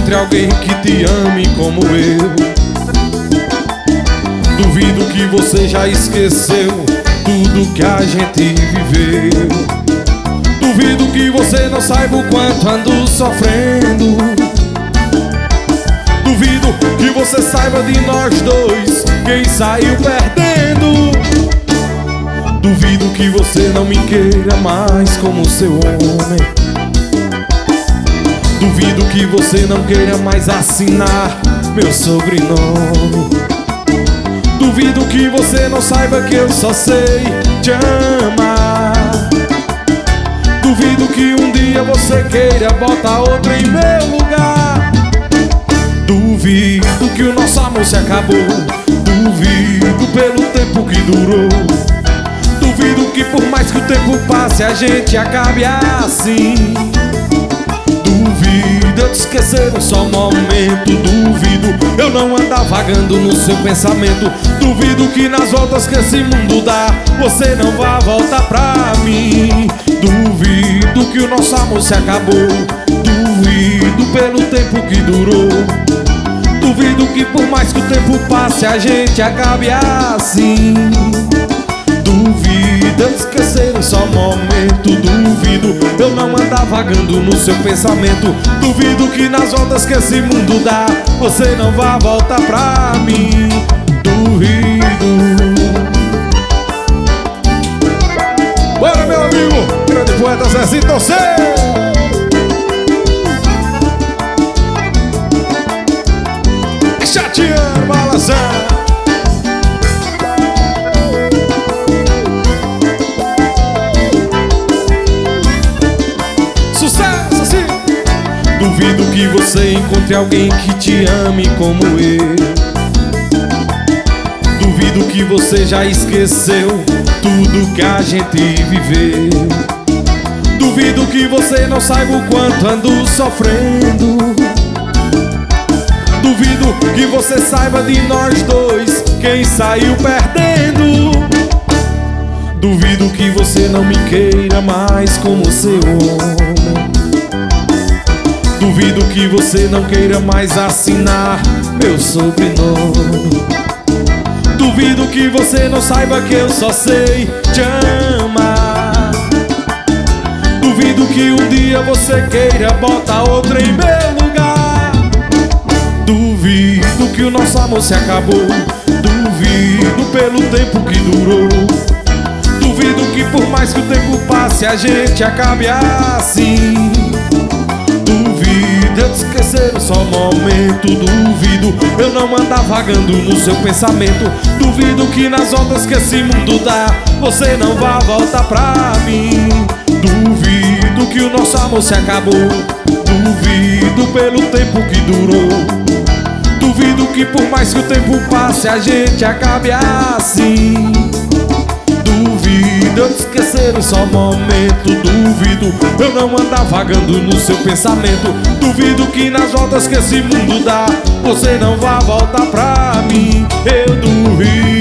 encontre alguém que te ame como eu. Duvido que você já esqueceu tudo que a gente viveu. Duvido que você não saiba o quanto ando sofrendo. Duvido que você saiba de nós dois quem saiu perdendo. Duvido que você não me queira mais como seu homem. Duvido que você não queira mais assinar meu sobrenome. Duvido que você não saiba que eu só sei te amar. Duvido que um dia você queira botar outra em meu lugar. Duvido que o nosso amor se acabou. Duvido pelo tempo que durou. Duvido que por mais que o tempo passe a gente acabe assim. Duvido eu te esquecer um só momento. Duvido eu não andar vagando no seu pensamento. Duvido que nas voltas que esse mundo dá você não vá voltar pra mim. Duvido que o nosso amor se acabou. Duvido pelo tempo que durou. Duvido que por mais que o tempo passe a gente acabe assim. Duvido eu esquecer um só momento. Duvido eu não andar vagando no seu pensamento. Duvido que nas voltas que esse mundo dá você não vá voltar pra mim. Duvido. Bora, meu amigo, grande poeta Zezinho Torcer. Chateando, balançando. Sucesso assim. Duvido que você encontre alguém que te ame como eu. Duvido que você já esqueceu tudo que a gente viveu. Duvido que você não saiba o quanto ando sofrendo. Duvido que você saiba de nós dois quem saiu perdendo. Duvido que você não me queira mais como seu homem. Duvido que você não queira mais assinar meu sobrenome. Duvido que você não saiba que eu só sei te amar. Duvido que um dia você queira botar outra em meu lugar. Duvido que o nosso amor se acabou. Duvido pelo tempo que durou. Duvido que por mais que o tempo passe a gente acabe assim. Duvido eu te esquecer um só momento. Duvido eu não andar vagando no seu pensamento. Duvido que nas ondas que esse mundo dá você não vá voltar pra mim. Duvido que o nosso amor se acabou. Duvido pelo tempo que durou. Duvido que por mais que o tempo passe a gente acabe assim. Duvido eu te esquecer um só momento. Duvido eu não andar vagando no seu pensamento. Duvido que nas voltas que esse mundo dá você não vá voltar pra mim. Eu duvido.